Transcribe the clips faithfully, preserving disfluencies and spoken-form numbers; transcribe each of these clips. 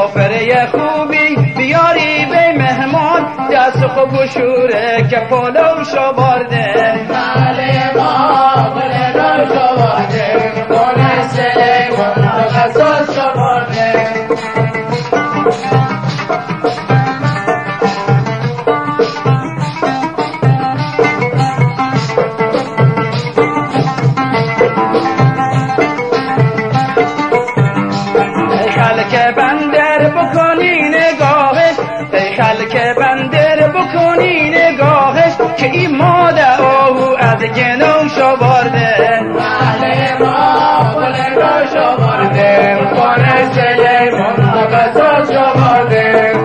سفره خوبی بیاری به مهمان، دست خوب و شوره که پلو شوارده. محله ما پلو شوارده، خونه سلیمان مخصوص شوارده. خلک بندر بکنی نگاهش، ای خلک بندر بکنی نگاهش، که این ماده آهو از گنو شوارده. محله ما پلو شوارده، خونه سلیمان مخصوص شوارده.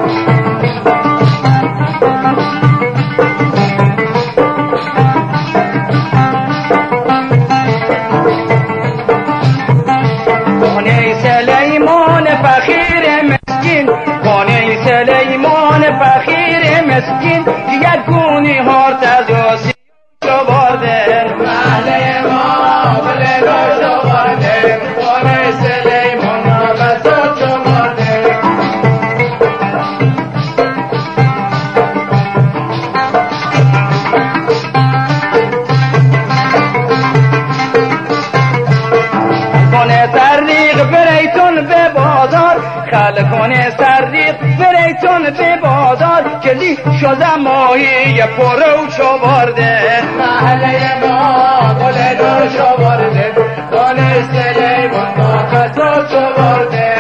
خانه سلیمان فقیر مسکین، خانه سلیمان فقیر مسکین، یک گونی هارت از آسی شوارده. محله ما پلو شوارده، خونه سلیمان مخصوص شوارده. خانه سریق بریتون به بازار، خلکانه سریق بریتون به بازار، کلی شده ماهی پرو شوارده. محله ما پلو شوارده، خونه سلیمان مخصوص شوارده.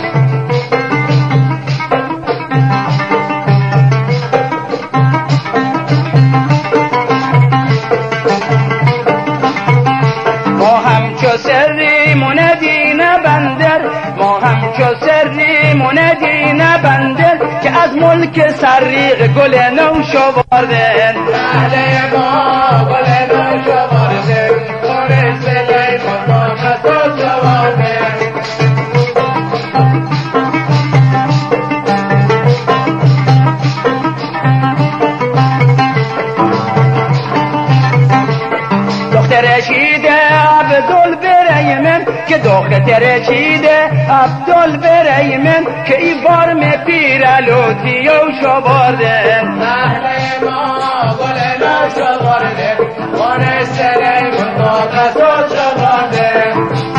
ما همچو سریمون دینه بندر، ما همچو سریمون دینه بندر، که از ملک سریق گل نو شوارده. محله ما پلو شوارده، خونه سلیمان مخصوص شوارده. دختر چیده عبدال برای من، که دختر چیده عبدال برای من، که ای بارم پیرالوتی و شوارده. محله ما پلو شوارده، خونه سلیمان مخصوص شوارده.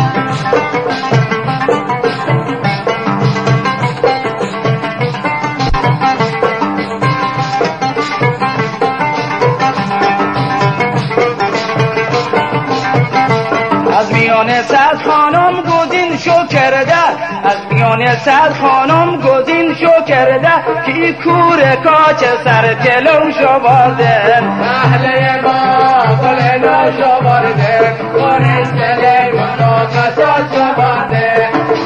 از میان صد خانم گزین شو کرده، از میان صد خانم گزین شو کرده، که ای کور کاچ سر تلو شوارده. محله ما پلو شوارده، خونه سلیمان مخصوص شوارده.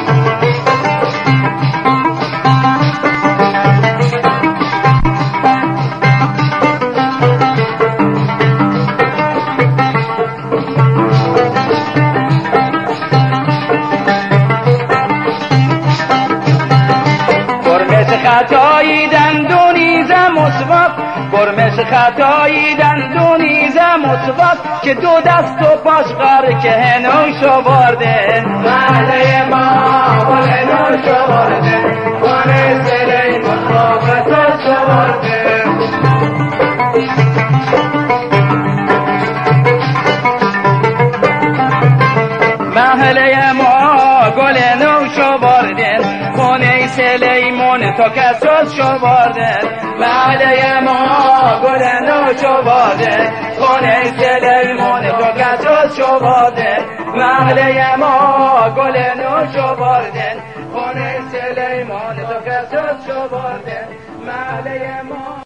خطایی دندونیزم مسواک، گرمش خطایی دندونیزم مسواک، که دو دست و پاش غر که هنو شوارده. محله ما پلو شوارده، خونه سلیمان مخصوص شوارده. محله ما گل نو شوارده، خانه سلیمان تو کسوس شوارده. محله ما گل نو شوارده، خانه سلیمان تو کسوس شوارده. محله ما گل نو شوارده، خانه سلیمان تو کسوس شوارده. محله ما